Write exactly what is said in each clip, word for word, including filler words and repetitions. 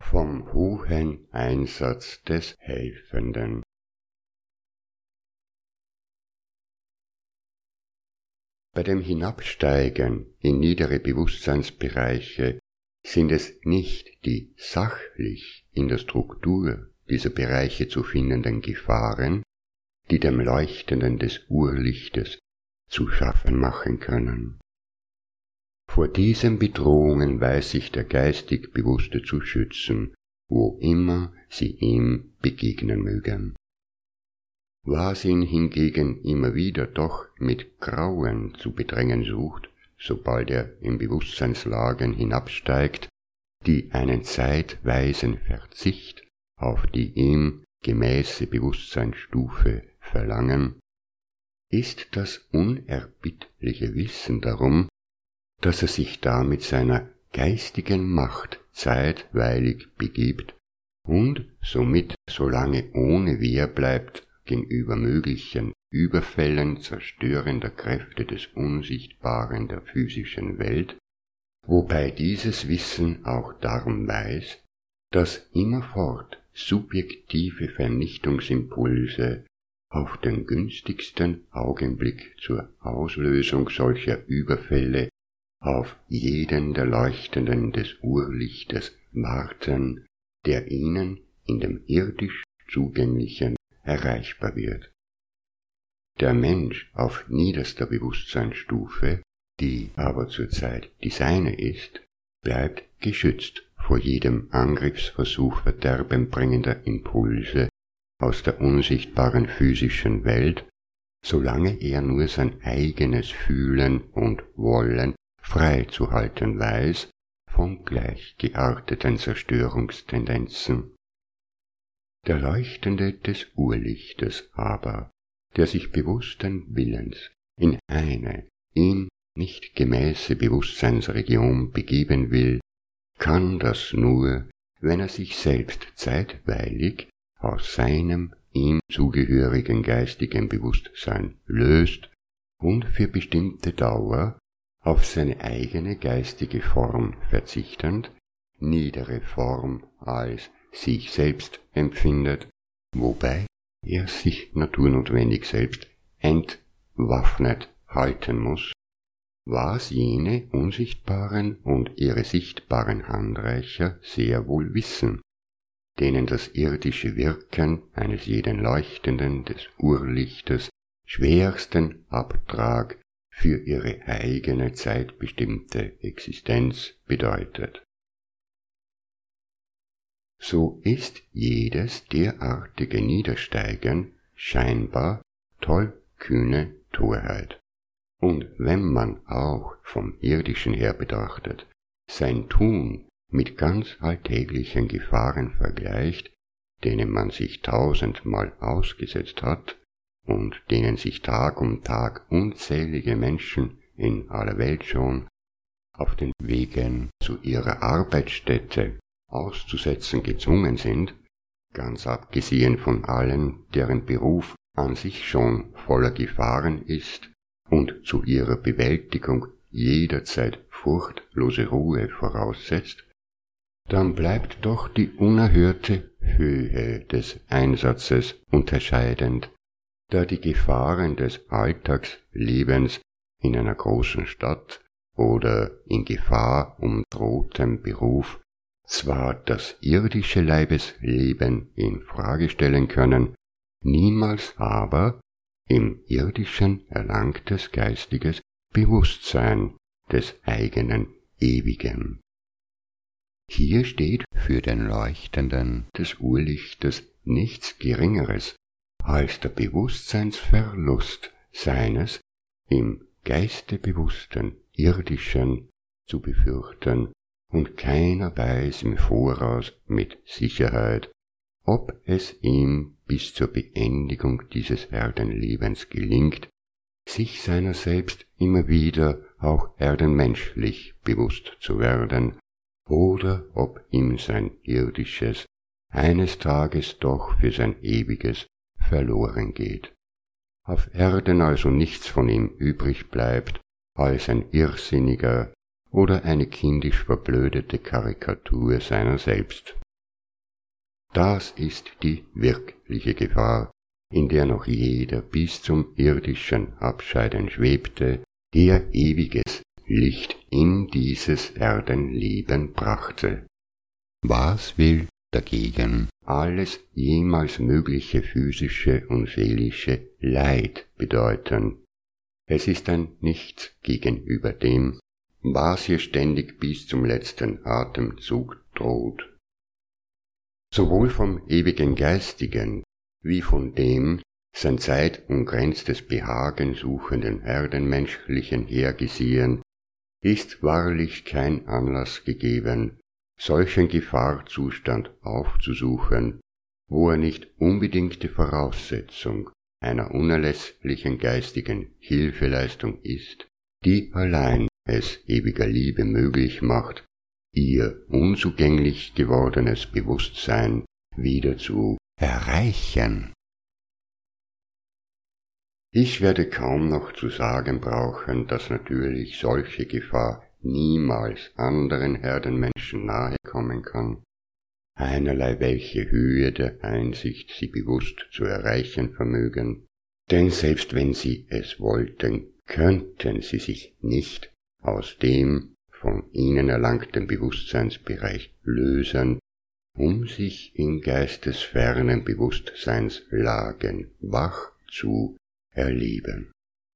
vom hohen Einsatz des Helfenden. Bei dem Hinabsteigen in niedere Bewusstseinsbereiche sind es nicht die sachlich in der Struktur dieser Bereiche zu findenden Gefahren, die dem Leuchtenden des Urlichtes zu schaffen machen können. Vor diesen Bedrohungen weiß sich der geistig Bewusste zu schützen, wo immer sie ihm begegnen mögen. Was ihn hingegen immer wieder doch mit Grauen zu bedrängen sucht, sobald er in Bewusstseinslagen hinabsteigt, die einen zeitweisen Verzicht auf die ihm gemäße Bewusstseinsstufe verlangen, ist das unerbittliche Wissen darum, dass er sich da mit seiner geistigen Macht zeitweilig begibt und somit so lange ohne Wehr bleibt gegenüber möglichen Überfällen zerstörender Kräfte des Unsichtbaren der physischen Welt, wobei dieses Wissen auch darum weiß, dass immerfort subjektive Vernichtungsimpulse auf den günstigsten Augenblick zur Auslösung solcher Überfälle auf jeden der Leuchtenden des Urlichtes warten, der ihnen in dem irdisch Zugänglichen erreichbar wird. Der Mensch auf niederster Bewusstseinsstufe, die aber zurzeit die seine ist, bleibt geschützt vor jedem Angriffsversuch verderbenbringender Impulse aus der unsichtbaren physischen Welt, solange er nur sein eigenes Fühlen und Wollen frei zu halten weiß von gleich gearteten Zerstörungstendenzen. Der Leuchtende des Urlichtes aber, der sich bewussten Willens in eine ihm nicht gemäße Bewusstseinsregion begeben will, kann das nur, wenn er sich selbst zeitweilig aus seinem ihm zugehörigen geistigen Bewusstsein löst und für bestimmte Dauer auf seine eigene geistige Form verzichtend, niedere Form als sich selbst empfindet, wobei er sich naturnotwendig selbst entwaffnet halten muss, was jene unsichtbaren und ihre sichtbaren Handreicher sehr wohl wissen, denen das irdische Wirken eines jeden Leuchtenden des Urlichtes schwersten Abtrag für ihre eigene zeitbestimmte Existenz bedeutet. So ist jedes derartige Niedersteigen scheinbar tollkühne Torheit. Und wenn man auch vom Irdischen her betrachtet, sein Tun mit ganz alltäglichen Gefahren vergleicht, denen man sich tausendmal ausgesetzt hat und denen sich Tag um Tag unzählige Menschen in aller Welt schon auf den Wegen zu ihrer Arbeitsstätte auszusetzen gezwungen sind, ganz abgesehen von allen, deren Beruf an sich schon voller Gefahren ist und zu ihrer Bewältigung jederzeit furchtlose Ruhe voraussetzt, dann bleibt doch die unerhörte Höhe des Einsatzes unterscheidend, da die Gefahren des Alltagslebens in einer großen Stadt oder in Gefahr umdrohtem Beruf zwar das irdische Leibesleben in Frage stellen können, niemals aber im Irdischen erlangtes geistiges Bewusstsein des eigenen Ewigen. Hier steht für den Leuchtenden des Urlichtes nichts Geringeres als der Bewusstseinsverlust seines im Geiste bewussten Irdischen zu befürchten, und keiner weiß im Voraus mit Sicherheit, ob es ihm bis zur Beendigung dieses Erdenlebens gelingt, sich seiner selbst immer wieder auch erdenmenschlich bewusst zu werden, oder ob ihm sein irdisches eines Tages doch für sein ewiges verloren geht. Auf Erden also nichts von ihm übrig bleibt als ein irrsinniger oder eine kindisch verblödete Karikatur seiner selbst. Das ist die wirkliche Gefahr, in der noch jeder bis zum irdischen Abscheiden schwebte, der ewiges Licht in dieses Erdenleben brachte. Was will dagegen alles jemals mögliche physische und seelische Leid bedeuten? Es ist ein Nichts gegenüber dem, was hier ständig bis zum letzten Atemzug droht. Sowohl vom ewigen Geistigen wie von dem sein zeitungrenztes Behagen suchenden erdenmenschlichen Hergesehen ist wahrlich kein Anlass gegeben, solchen Gefahrzustand aufzusuchen, wo er nicht unbedingte Voraussetzung einer unerlässlichen geistigen Hilfeleistung ist, die allein es ewiger Liebe möglich macht, ihr unzugänglich gewordenes Bewusstsein wieder zu erreichen. Ich werde kaum noch zu sagen brauchen, dass natürlich solche Gefahr niemals anderen Herdenmenschen nahe kommen kann, einerlei welche Höhe der Einsicht sie bewusst zu erreichen vermögen, denn selbst wenn sie es wollten, könnten sie sich nicht aus dem von ihnen erlangten Bewusstseinsbereich lösen, um sich in geistesfernen Bewusstseinslagen wach zu erleben.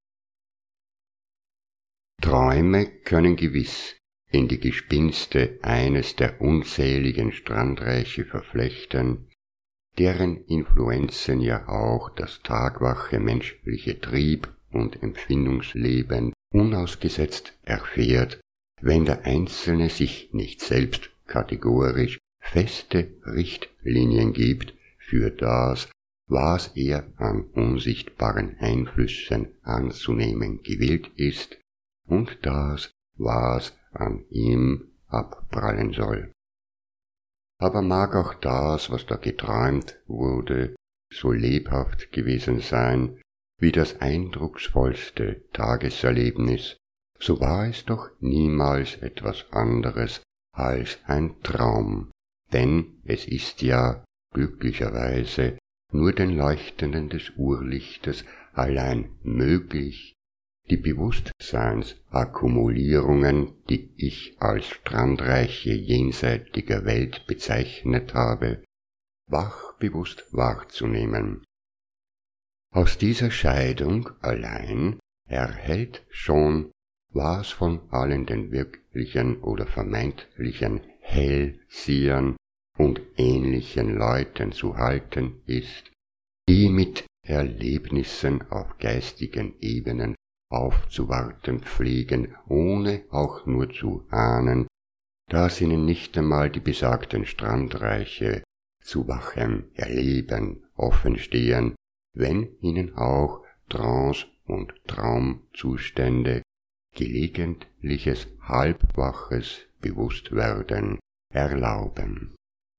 Träume können gewiss in die Gespinste eines der unzähligen Strandreiche verflechten, deren Influenzen ja auch das tagwache menschliche Trieb- und Empfindungsleben unausgesetzt erfährt, wenn der Einzelne sich nicht selbst kategorisch feste Richtlinien gibt für das, was er an unsichtbaren Einflüssen anzunehmen gewillt ist, und das, was an ihm abprallen soll. Aber mag auch das, was da geträumt wurde, so lebhaft gewesen sein wie das eindrucksvollste Tageserlebnis, so war es doch niemals etwas anderes als ein Traum, denn es ist ja glücklicherweise nur den Leuchtenden des Urlichtes allein möglich, die Bewusstseinsakkumulierungen, die ich als Strandreiche jenseitiger Welt bezeichnet habe, wachbewusst wahrzunehmen. Aus dieser Scheidung allein erhält schon, was von allen den wirklichen oder vermeintlichen Hellsehern und ähnlichen Leuten zu halten ist, die mit Erlebnissen auf geistigen Ebenen aufzuwarten pflegen, ohne auch nur zu ahnen, dass ihnen nicht einmal die besagten Strandreiche zu wachem Erleben offenstehen, wenn ihnen auch Trance- und Traumzustände gelegentliches halbwaches Bewusstwerden erlauben.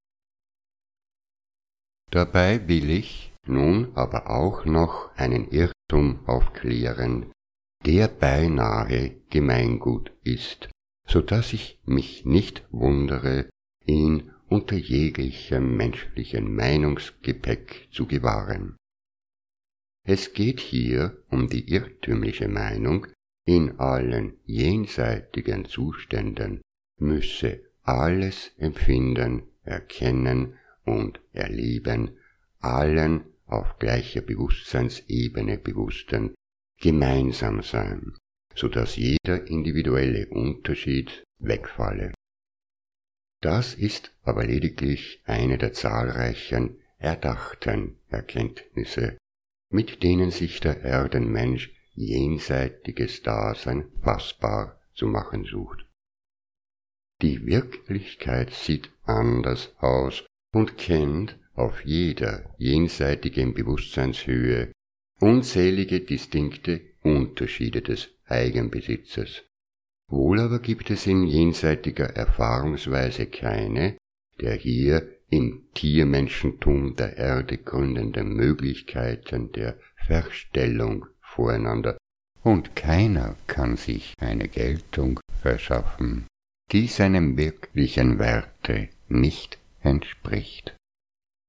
Dabei will ich nun aber auch noch einen Irrtum aufklären, der beinahe Gemeingut ist, so dass ich mich nicht wundere, ihn unter jeglichem menschlichen Meinungsgepäck zu gewahren. Es geht hier um die irrtümliche Meinung, in allen jenseitigen Zuständen müsse alles Empfinden, Erkennen und Erleben allen auf gleicher Bewusstseinsebene Bewussten gemeinsam sein, so dass jeder individuelle Unterschied wegfalle. Das ist aber lediglich eine der zahlreichen erdachten Erkenntnisse, mit denen sich der Erdenmensch jenseitiges Dasein fassbar zu machen sucht. Die Wirklichkeit sieht anders aus und kennt auf jeder jenseitigen Bewusstseinshöhe unzählige distinkte Unterschiede des Eigenbesitzes. Wohl aber gibt es in jenseitiger Erfahrungsweise keine, der hier im Tiermenschentum der Erde gründenden Möglichkeiten der Verstellung voreinander, und keiner kann sich eine Geltung verschaffen, die seinem wirklichen Werte nicht entspricht.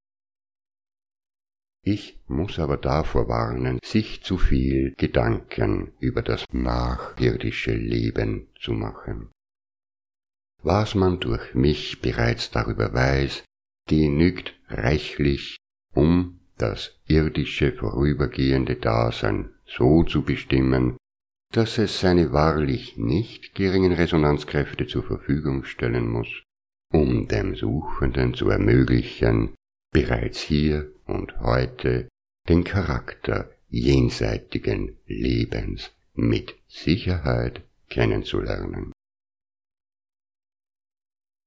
Ich muss aber davor warnen, sich zu viel Gedanken über das nachirdische Leben zu machen. Was man durch mich bereits darüber weiß, genügt reichlich, um das irdische vorübergehende Dasein so zu bestimmen, dass es seine wahrlich nicht geringen Resonanzkräfte zur Verfügung stellen muss, um dem Suchenden zu ermöglichen, bereits hier und heute den Charakter jenseitigen Lebens mit Sicherheit kennenzulernen.